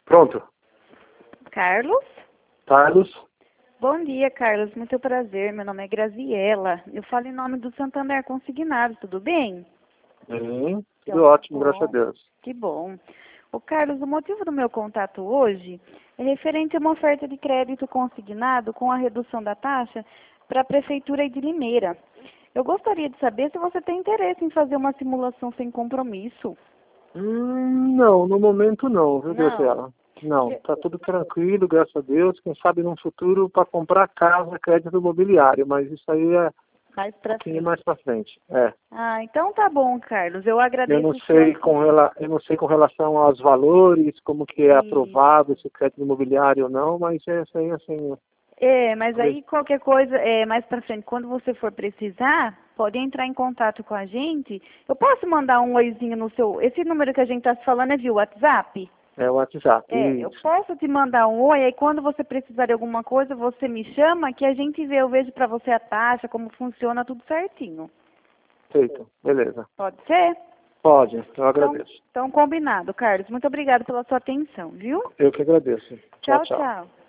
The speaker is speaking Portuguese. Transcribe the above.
Pronto. Carlos? Carlos. Bom dia, Carlos. Muito prazer. Meu nome é Graziela. Eu falo em nome do Santander Consignado. Tudo bem? Tudo Então, ótimo, bom. graças a Deus. Que bom. Ô, Carlos, o motivo do meu contato hoje é referente a uma oferta de crédito consignado com a redução da taxa para a Prefeitura de Limeira. Eu gostaria de saber se você tem interesse em fazer uma simulação sem compromisso. Não, no momento não, viu, Não. Graciela? Não, tá tudo tranquilo, graças a Deus. Quem sabe no futuro para comprar casa, crédito imobiliário, mas isso aí é Mais um para pouquinho frente. mais para frente. É. Ah, então tá bom, Carlos. Eu agradeço. Eu não sei com relação aos valores, como que é aprovado esse crédito imobiliário ou não, mas é isso aí, assim. Mas aí qualquer coisa, mais pra frente, quando você for precisar, pode entrar em contato com a gente. Eu posso mandar um oizinho no seu... Esse número que a gente tá se falando é via WhatsApp? É o WhatsApp. Eu Isso. posso te mandar um oi, aí quando você precisar de alguma coisa, você me chama, que a gente vê, eu vejo pra você a taxa, como funciona, tudo certinho. Feito. Beleza. Pode ser? Pode, eu agradeço. Então combinado, Carlos. Muito obrigada pela sua atenção, viu? Eu que agradeço. Tchau, Tchau, tchau. tchau.